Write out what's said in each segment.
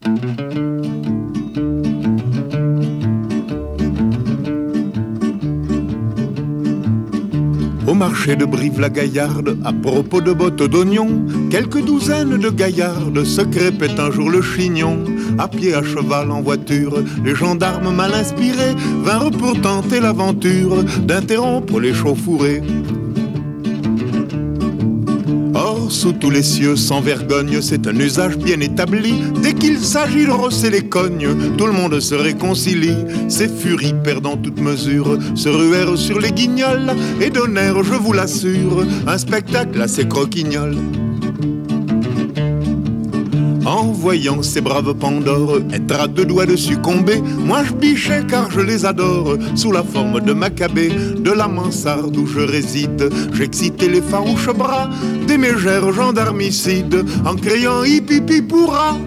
Au marché de Brive-la-Gaillarde, à propos de bottes d'oignons, quelques douzaines de gaillardes se crêpaient un jour le chignon. À pied, à cheval, en voiture, les gendarmes mal inspirés vinrent pour tenter l'aventure d'interrompre les chauffourées. Or, sous tous les cieux, sans vergogne, c'est un usage bien établi. Dès qu'il s'agit de rosser les cognes, tout le monde se réconcilie. Ces furies, perdant toute mesure, se ruèrent sur les guignols et donnèrent, je vous l'assure, un spectacle assez croquignol. En voyant ces braves Pandores être à deux doigts de succomber, moi je bichais car je les adore. Sous la forme de Maccabée, de la mansarde où je réside, j'excitais les farouches bras des mégères gendarmicides en criant hip hip hip hurrah.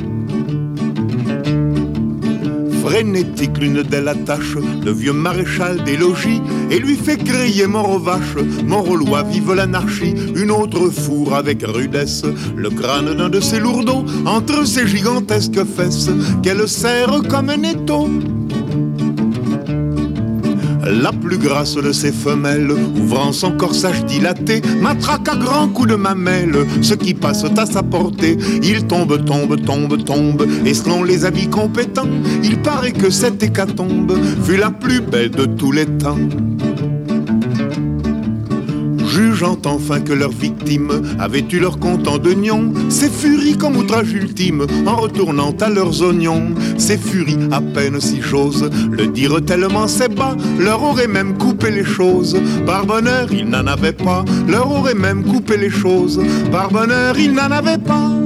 Frénétique, l'une d'elles attache le vieux maréchal des logis et lui fait crier mort aux vaches, mort aux lois, vive l'anarchie. Une autre fourre avec rudesse le crâne d'un de ses lourdeaux entre ses gigantesques fesses qu'elle serre comme un étau. La plus grasse de ses femelles, ouvrant son corsage dilaté, matraque à grands coups de mamelle ce qui passe à sa portée. Il tombe, tombe, tombe, tombe, et selon les avis compétents, il paraît que cette hécatombe fut la plus belle de tous les temps. Jugeant enfin que leurs victimes avaient eu leur compte en d'oignons, ces furies comme outrage ultime, en retournant à leurs oignons. Ces furies, à peine si j'ose le dire tellement c'est bas, leur auraient même coupé les choses. Par bonheur, ils n'en avaient pas, leur auraient même coupé les choses. Par bonheur, ils n'en avaient pas.